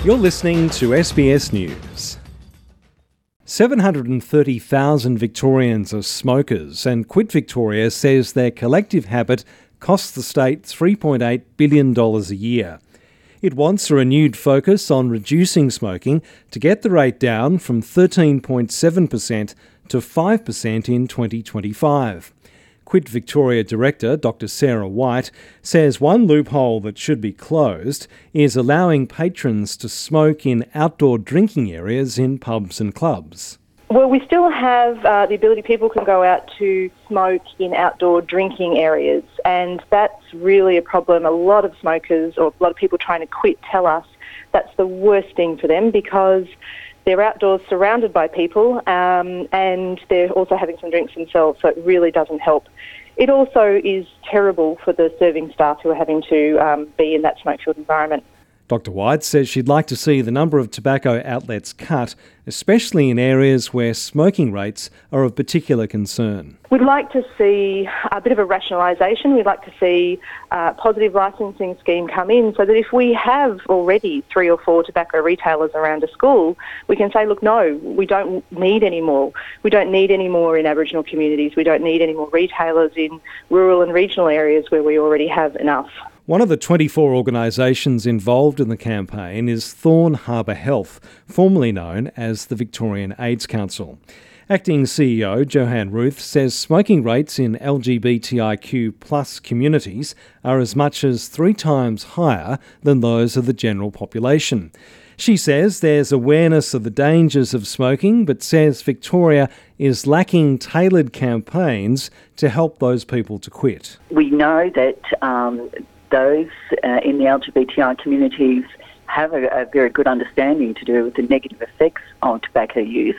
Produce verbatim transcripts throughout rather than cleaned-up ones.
You're listening to S B S News. seven hundred thirty thousand Victorians are smokers, and Quit Victoria says their collective habit costs the state three point eight billion dollars a year. It wants a renewed focus on reducing smoking to get the rate down from thirteen point seven percent to five percent in twenty twenty-five. Quit Victoria Director Doctor Sarah White says one loophole that should be closed is allowing patrons to smoke in outdoor drinking areas in pubs and clubs. Well, we still have uh, the ability, people can go out to smoke in outdoor drinking areas, and that's really a problem. A lot of smokers or a lot of people trying to quit tell us that's the worst thing for them because they're outdoors surrounded by people um, and they're also having some drinks themselves, so it really doesn't help. It also is terrible for the serving staff who are having to um, be in that smoke-filled environment. Doctor White says she'd like to see the number of tobacco outlets cut, especially in areas where smoking rates are of particular concern. We'd like to see a bit of a rationalisation. We'd like to see a positive licensing scheme come in so that if we have already three or four tobacco retailers around a school, we can say, look, no, we don't need any more. We don't need any more in Aboriginal communities. We don't need any more retailers in rural and regional areas where we already have enough. One of the twenty-four organisations involved in the campaign is Thorn Harbour Health, formerly known as the Victorian AIDS Council. Acting C E O Johanne Ruth says smoking rates in L G B T I Q plus communities are as much as three times higher than those of the general population. She says there's awareness of the dangers of smoking, but says Victoria is lacking tailored campaigns to help those people to quit. We know that um, those uh, in the L G B T I communities have a, a very good understanding to do with the negative effects of tobacco use.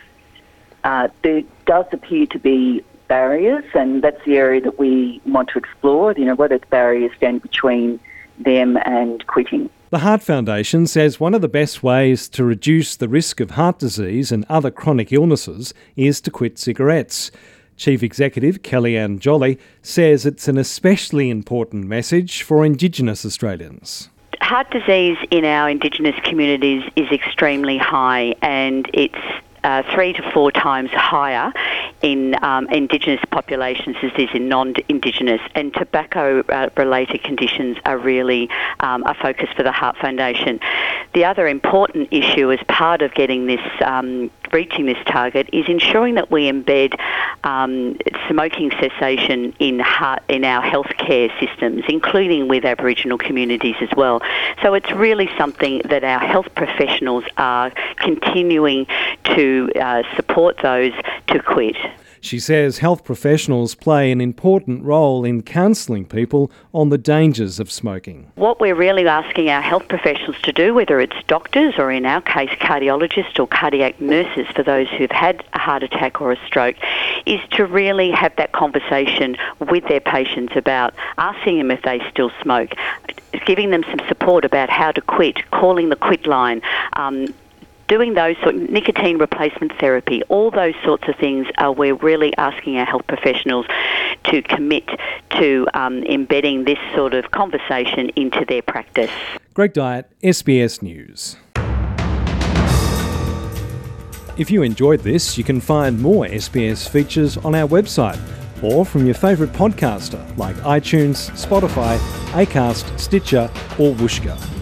Uh, there does appear to be barriers, and that's the area that we want to explore, you know, what are the barriers stand between them and quitting. The Heart Foundation says one of the best ways to reduce the risk of heart disease and other chronic illnesses is to quit cigarettes. Chief Executive Kellyanne Jolly says it's an especially important message for Indigenous Australians. Heart disease in our Indigenous communities is extremely high, and it's uh, three to four times higher in um, Indigenous populations as it is in non-Indigenous, and tobacco-related uh, conditions are really um, a focus for the Heart Foundation. The other important issue as part of getting this, um, reaching this target, is ensuring that we embed um, smoking cessation in heart, in our healthcare systems, including with Aboriginal communities as well. So it's really something that our health professionals are continuing to uh, support those to quit. She says health professionals play an important role in counselling people on the dangers of smoking. What we're really asking our health professionals to do, whether it's doctors or in our case cardiologists or cardiac nurses for those who've had a heart attack or a stroke, is to really have that conversation with their patients about asking them if they still smoke, giving them some support about how to quit, calling the quit line, um, doing those sort of nicotine replacement therapy, all those sorts of things are we're really asking our health professionals to commit to um, embedding this sort of conversation into their practice. Greg Diet, S B S News. If you enjoyed this, you can find more S B S features on our website or from your favourite podcaster like iTunes, Spotify, Acast, Stitcher or Whooshkaa.